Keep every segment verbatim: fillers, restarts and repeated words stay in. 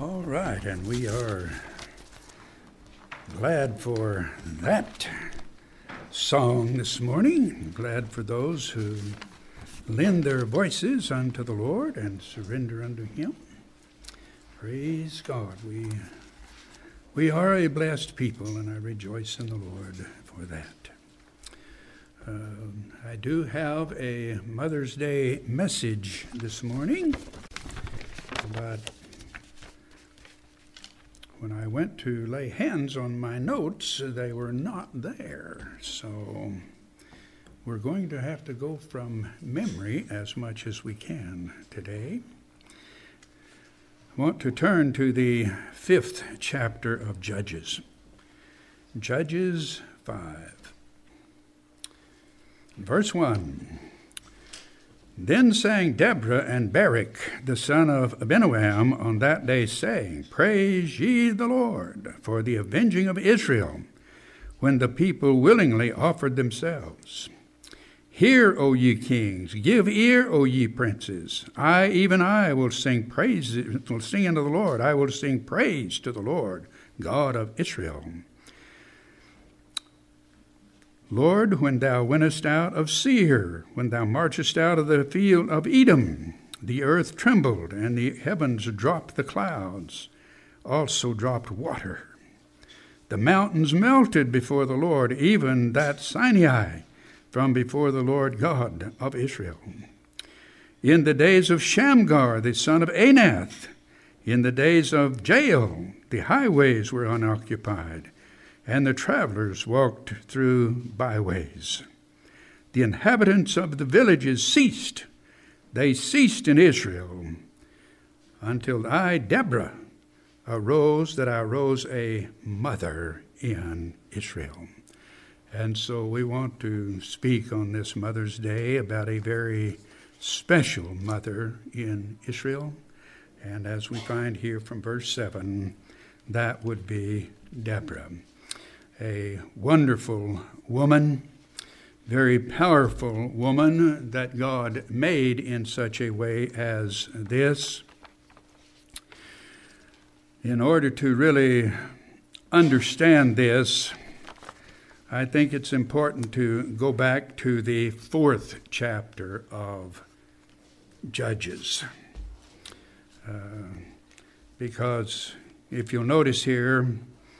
All right, and we are glad for that song this morning. Glad for those who lend their voices unto the Lord and surrender unto Him. Praise God. We we are a blessed people, and I rejoice in the Lord for that. Uh, I do have a Mother's Day message this morning, but when I went to lay hands on my notes, they were not there. So we're going to have to go from memory as much as we can today. I want to turn to the fifth chapter of Judges. Judges five. Verse one. Then sang Deborah and Barak, the son of Abinoam, on that day, saying, Praise ye the Lord for the avenging of Israel, when the people willingly offered themselves. Hear, O ye kings, give ear, O ye princes. I, even I, will sing praise, will sing unto the Lord. I will sing praise to the Lord, God of Israel. Lord, when thou wentest out of Seir, when thou marchest out of the field of Edom, the earth trembled, and the heavens dropped the clouds, also dropped water. The mountains melted before the Lord, even that Sinai, from before the Lord God of Israel. In the days of Shamgar, the son of Anath, in the days of Jael, the highways were unoccupied, and the travelers walked through byways. The inhabitants of the villages ceased. They ceased in Israel, until I, Deborah, arose, that I arose a mother in Israel. And so we want to speak on this Mother's Day about a very special mother in Israel. And as we find here from verse seven, that would be Deborah. A wonderful woman, very powerful woman that God made in such a way as this. In order to really understand this, I think it's important to go back to the fourth chapter of Judges. Uh, because if you'll notice here,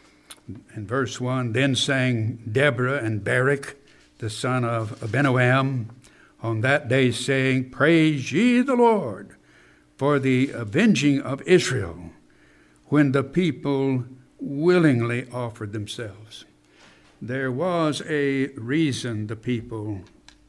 in verse one, then sang Deborah and Barak, the son of Abinoam, on that day, saying, Praise ye the Lord for the avenging of Israel, when the people willingly offered themselves. There was a reason the people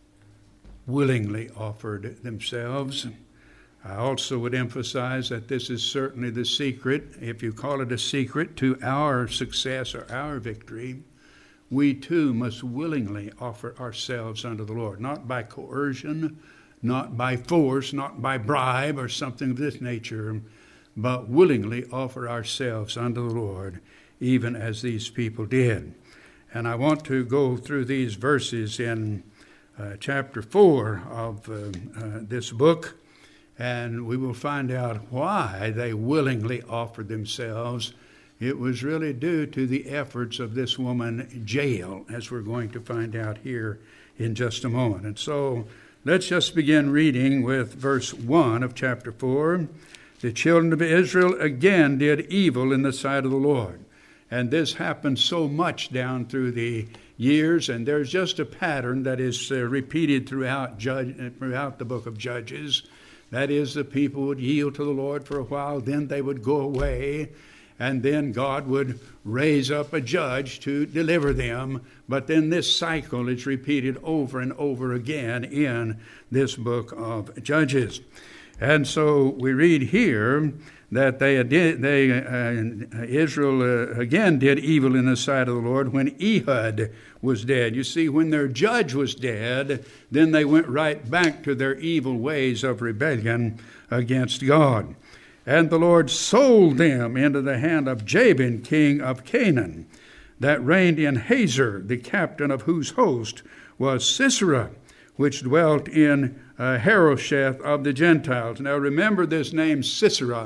willingly offered themselves. I also would emphasize that this is certainly the secret, if you call it a secret, to our success or our victory. We too must willingly offer ourselves unto the Lord, not by coercion, not by force, not by bribe or something of this nature, but willingly offer ourselves unto the Lord, even as these people did. And I want to go through these verses in uh, chapter four of uh, uh, this book, and we will find out why they willingly offered themselves. It was really due to the efforts of this woman, Jael, as we're going to find out here in just a moment. And so let's just begin reading with verse one of chapter four. The children of Israel again did evil in the sight of the Lord. And this happened so much down through the years, and there's just a pattern that is uh, repeated throughout, judge, throughout the book of Judges. That is, the people would yield to the Lord for a while, then they would go away, and then God would raise up a judge to deliver them. But then this cycle is repeated over and over again in this book of Judges. And so we read here that they did, they uh, Israel uh, again did evil in the sight of the Lord when Ehud was dead. You see, when their judge was dead, then they went right back to their evil ways of rebellion against God. And the Lord sold them into the hand of Jabin, king of Canaan, that reigned in Hazor, the captain of whose host was Sisera, which dwelt in uh, Harosheth of the Gentiles. Now remember this name Sisera.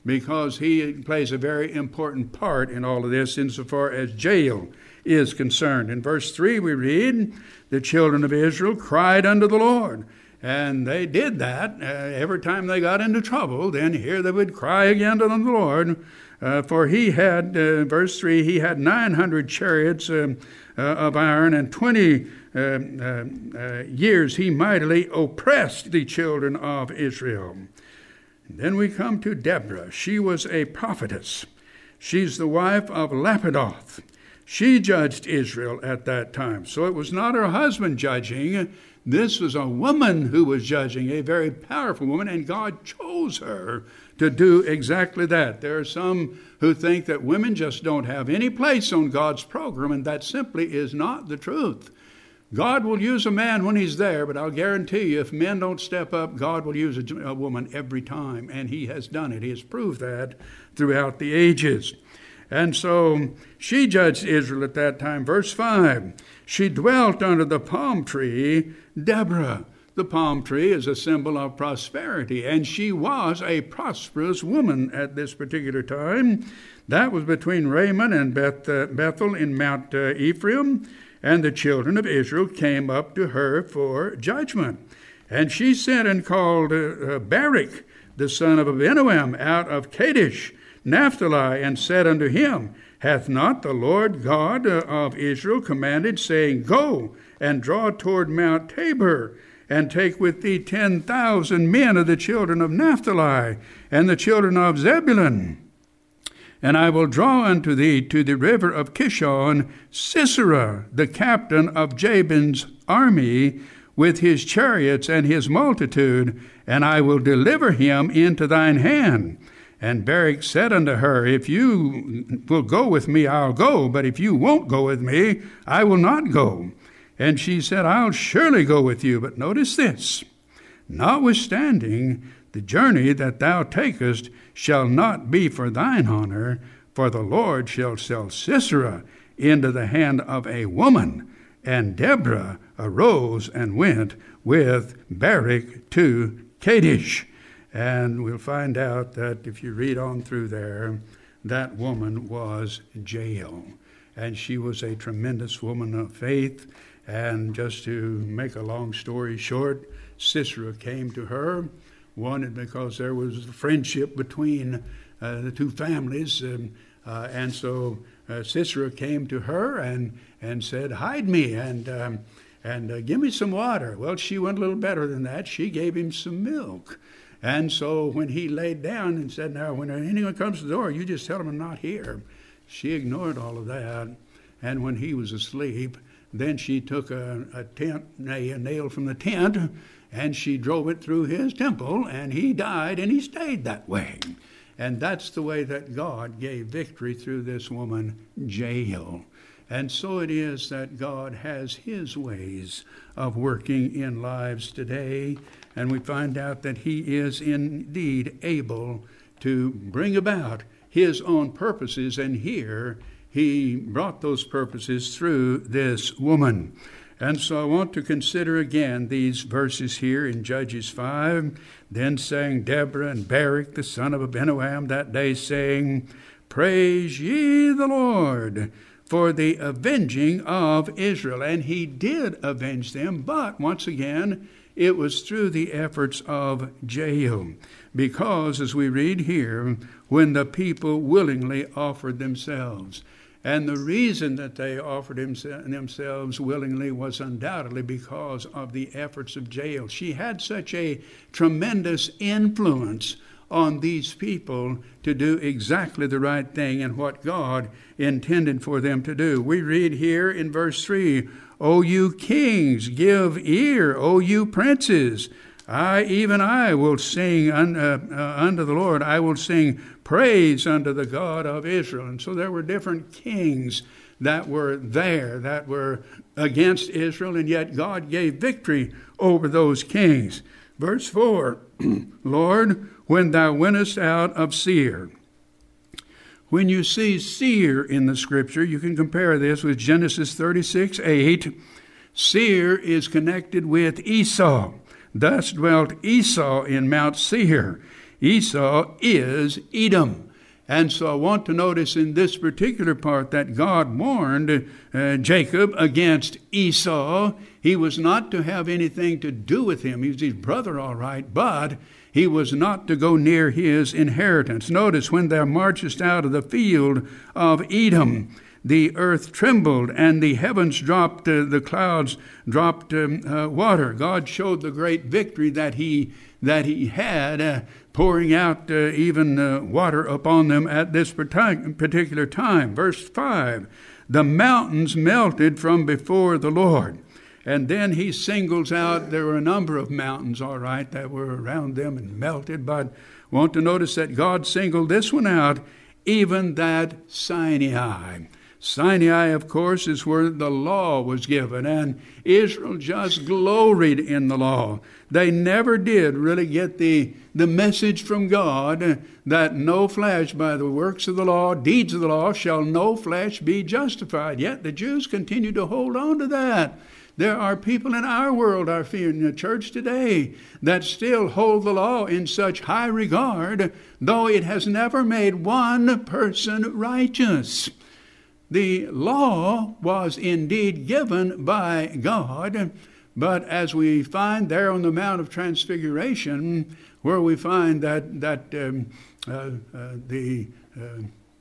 because he plays a very important part in all of this insofar as Jael is concerned. In verse three we read, the children of Israel cried unto the Lord. And they did that uh, every time they got into trouble. Then here they would cry again to the Lord. Uh, for he had, uh, verse three, he had nine hundred chariots uh, uh, of iron, and twenty uh, uh, uh, years he mightily oppressed the children of Israel. And then we come to Deborah. She was a prophetess. She's the wife of Lapidoth. She judged Israel at that time. So it was not her husband judging. This was a woman who was judging, a very powerful woman, and God chose her to do exactly that. There are some who think that women just don't have any place on God's program, and that simply is not the truth. God will use a man when he's there, but I'll guarantee you if men don't step up, God will use a, a woman every time, and he has done it. He has proved that throughout the ages. And so she judged Israel at that time. Verse five, she dwelt under the palm tree, Deborah. The palm tree is a symbol of prosperity, and she was a prosperous woman at this particular time. That was between Raman and Beth, uh, Bethel in Mount uh, Ephraim, and the children of Israel came up to her for judgment. And she sent and called uh, uh, Barak, the son of Abinoam, out of Kadesh, Naphtali, and said unto him, Hath not the Lord God uh, of Israel commanded, saying, Go and draw toward Mount Tabor, and take with thee ten thousand men of the children of Naphtali, and the children of Zebulun. And I will draw unto thee to the river of Kishon Sisera, the captain of Jabin's army, with his chariots and his multitude, and I will deliver him into thine hand. And Barak said unto her, If you will go with me, I'll go, but if you won't go with me, I will not go. And she said, I'll surely go with you. But notice this, notwithstanding, the journey that thou takest shall not be for thine honor, for the Lord shall sell Sisera into the hand of a woman. And Deborah arose and went with Barak to Kadesh. And we'll find out that if you read on through there, that woman was Jael. And she was a tremendous woman of faith. And just to make a long story short, Sisera came to her, wanted because there was a friendship between uh, the two families. Um, uh, and so uh, Sisera came to her and, and said, Hide me and, um, and uh, give me some water. Well, she went a little better than that. She gave him some milk. And so when he laid down and said, Now, when anyone comes to the door, you just tell them I'm not here. She ignored all of that. And when he was asleep, then she took a, a tent, a nail from the tent, and she drove it through his temple, and he died, and he stayed that way. And that's the way that God gave victory through this woman, Jael. And so it is that God has his ways of working in lives today, and we find out that he is indeed able to bring about his own purposes, and here he brought those purposes through this woman. And so I want to consider again these verses here in Judges five. Then sang Deborah and Barak the son of Abinoam that day, saying, Praise ye the Lord for the avenging of Israel. And he did avenge them, but once again, it was through the efforts of Jael. Because, as we read here, when the people willingly offered themselves. And the reason that they offered themselves willingly was undoubtedly because of the efforts of Jael. She had such a tremendous influence on these people to do exactly the right thing and what God intended for them to do. We read here in verse three, O you kings, give ear, O you princes. I, even I, will sing un, uh, uh, unto the Lord. I will sing praise unto the God of Israel. And so there were different kings that were there, that were against Israel, and yet God gave victory over those kings. Verse four, Lord, when thou wentest out of Seir. When you see Seir in the scripture, you can compare this with Genesis thirty-six eight. Seir is connected with Esau. Thus dwelt Esau in Mount Seir. Esau is Edom. And so I want to notice in this particular part that God warned uh, Jacob against Esau. He was not to have anything to do with him. He was his brother, all right, but he was not to go near his inheritance. Notice when thou marchest out of the field of Edom, the earth trembled and the heavens dropped, uh, the clouds dropped um, uh, water. God showed the great victory that he that he had, uh, pouring out uh, even uh, water upon them at this particular time. Verse five, the mountains melted from before the Lord. And then he singles out, there were a number of mountains, all right, that were around them and melted, but want to notice that God singled this one out, even that Sinai. Sinai, of course, is where the law was given, and Israel just gloried in the law. They never did really get the, the message from God that no flesh, by the works of the law, deeds of the law, shall no flesh be justified. Yet the Jews continue to hold on to that. There are people in our world, I fear, in the church today, that still hold the law in such high regard, though it has never made one person righteous. The law was indeed given by God, but as we find there on the Mount of Transfiguration, where we find that that um, uh, uh, the uh,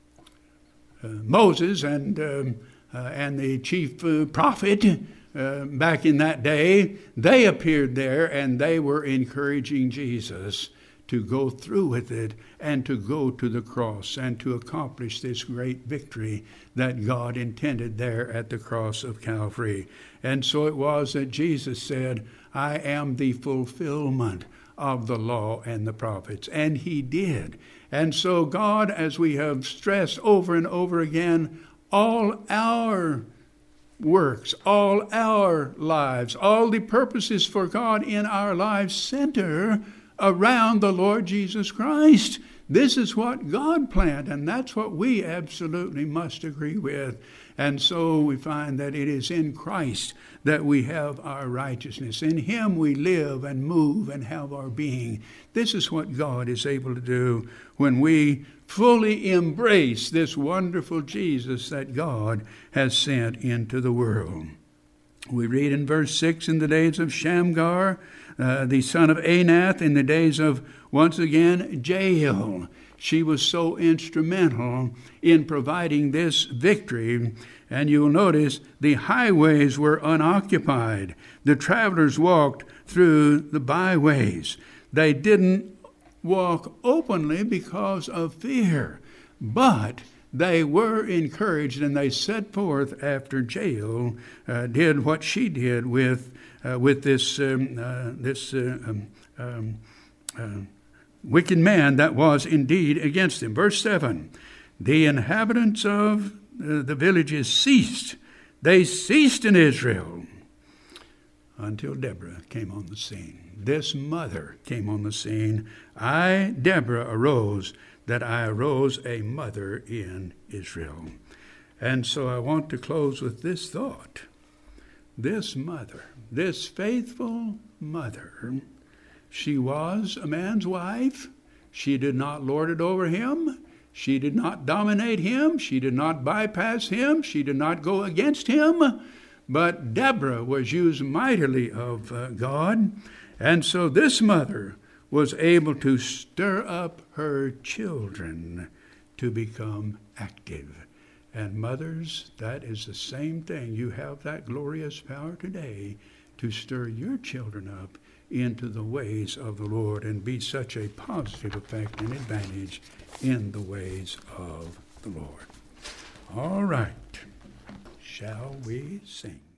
uh, Moses and um, uh, and the chief uh, prophet uh, back in that day, they appeared there and they were encouraging Jesus to go through with it and to go to the cross and to accomplish this great victory that God intended there at the cross of Calvary. And so it was that Jesus said, I am the fulfillment of the law and the prophets. And he did. And so God, as we have stressed over and over again, all our works, all our lives, all the purposes for God in our lives center around the Lord Jesus Christ. This is what God planned, and that's what we absolutely must agree with. And so we find that it is in Christ that we have our righteousness. In him we live and move and have our being. This is what God is able to do when we fully embrace this wonderful Jesus that God has sent into the world. We read in verse six, in the days of Shamgar, uh, the son of Anath, in the days of, once again, Jael. She was so instrumental in providing this victory. And you'll notice the highways were unoccupied. The travelers walked through the byways. They didn't walk openly because of fear, but they were encouraged, and they set forth after Jael uh, did what she did with uh, with this um, uh, this uh, um, um, uh, wicked man that was indeed against him. Verse seven: the inhabitants of uh, the villages ceased; they ceased in Israel until Deborah came on the scene. This mother came on the scene. I, Deborah, arose, that I arose a mother in Israel. And so I want to close with this thought. This mother, this faithful mother, she was a man's wife. She did not lord it over him. She did not dominate him. She did not bypass him. She did not go against him. But Deborah was used mightily of uh, God. And so this mother was able to stir up her children to become active. And mothers, that is the same thing. You have that glorious power today to stir your children up into the ways of the Lord and be such a positive effect and advantage in the ways of the Lord. All right. Shall we sing?